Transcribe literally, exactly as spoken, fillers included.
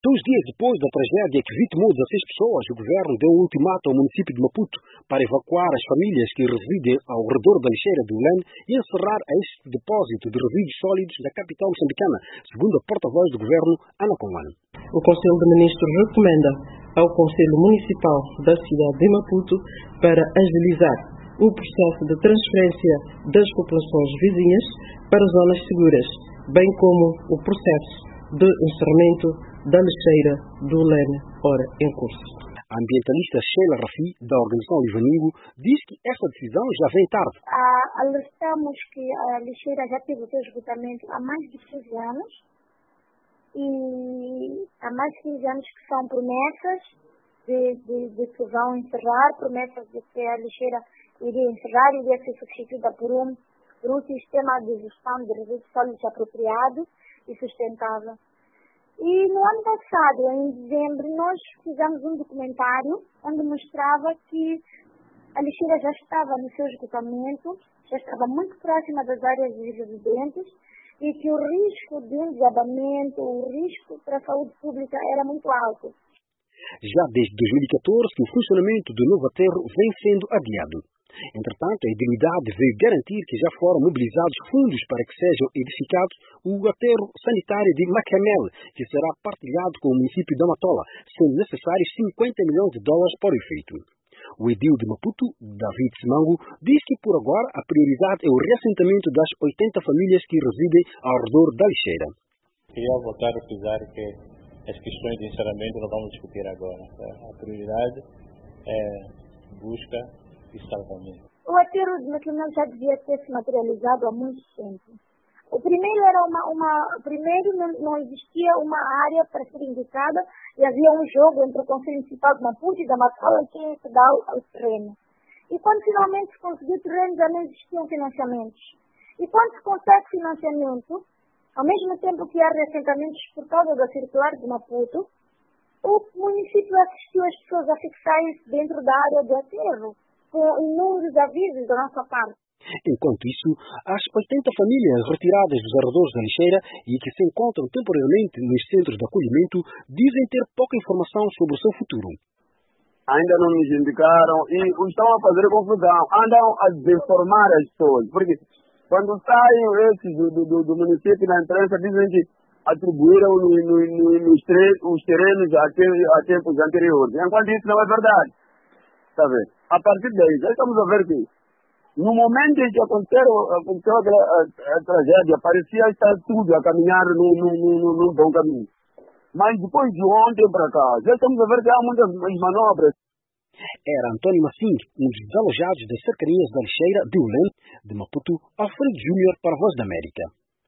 Dois dias depois da tragédia que vitimou dezasseis pessoas, o governo deu um ultimato ao município de Maputo para evacuar as famílias que residem ao redor da lixeira de Ulene e encerrar este depósito de resíduos sólidos da capital moçambicana, segundo a porta-voz do governo, Ana Comano. O Conselho de Ministros recomenda ao Conselho Municipal da cidade de Maputo para agilizar o processo de transferência das populações vizinhas para zonas seguras, bem como o processo de encerramento da lixeira do Ulene, ora em curso. A ambientalista Sheila Rafi, da organização Livaningo, diz que esta decisão já vem tarde. Ah, alertamos que a lixeira já teve o seu esgotamento há mais de quinze anos e há mais de quinze anos que são promessas de, de, de que vão encerrar, promessas de que a lixeira iria encerrar, iria ser substituída por um, por um sistema de gestão de resíduos sólidos apropriado e sustentável. E no ano passado, em dezembro, nós fizemos um documentário onde mostrava que a lixeira já estava no seu esgotamento, já estava muito próxima das áreas dos residentes e que o risco de um desabamento, o risco para a saúde pública era muito alto. Já desde dois mil e catorze que o funcionamento do novo aterro vem sendo adiado. Entretanto, a idilidade veio garantir que já foram mobilizados fundos para que sejam edificados o aterro sanitário de Macamel, que será partilhado com o município de Amatola, sendo necessários cinquenta milhões de dólares para o efeito. O edil de Maputo, David Simango, diz que por agora a prioridade é o reassentamento das oitenta famílias que residem ao redor da lixeira. Queria voltar a frisar que as questões de encerramento não vamos discutir agora. A prioridade é busca e salvamento. O aterro de Macamel já devia ter se materializado há muito tempo. O primeiro era uma, uma o primeiro não, não existia uma área para ser indicada e havia um jogo entre o Conselho Municipal de Maputo e da Matola que ia dar o, o terreno. E quando finalmente se conseguiu o terreno já não existiam financiamentos. E quando se consegue financiamento, ao mesmo tempo que há reassentamentos por causa da circular de Maputo, o município assistiu as pessoas a fixarem-se dentro da área do aterro, com inúmeros avisos da nossa parte. Enquanto isso, as oitenta famílias retiradas dos arredores da lixeira e que se encontram temporariamente nos centros de acolhimento dizem ter pouca informação sobre o seu futuro. Ainda não nos indicaram e estão a fazer confusão, andam a desinformar as pessoas, porque quando saem esses do, do, do município na imprensa dizem que atribuíram no, no, no, nos tre os terrenos a, te a tempos anteriores, enquanto isso não é verdade. Tá vendo? A partir daí, já estamos a ver que no momento em que aconteceu, aconteceu a, a, a tragédia, parecia estar tudo a caminhar num bom caminho. Mas depois de ontem para cá, já estamos a ver que há muitas manobras. Era Antônio Massing, um dos desalojados das cercanias da lixeira de Ulene, de Maputo, Alfredo Júnior para a Voz da América.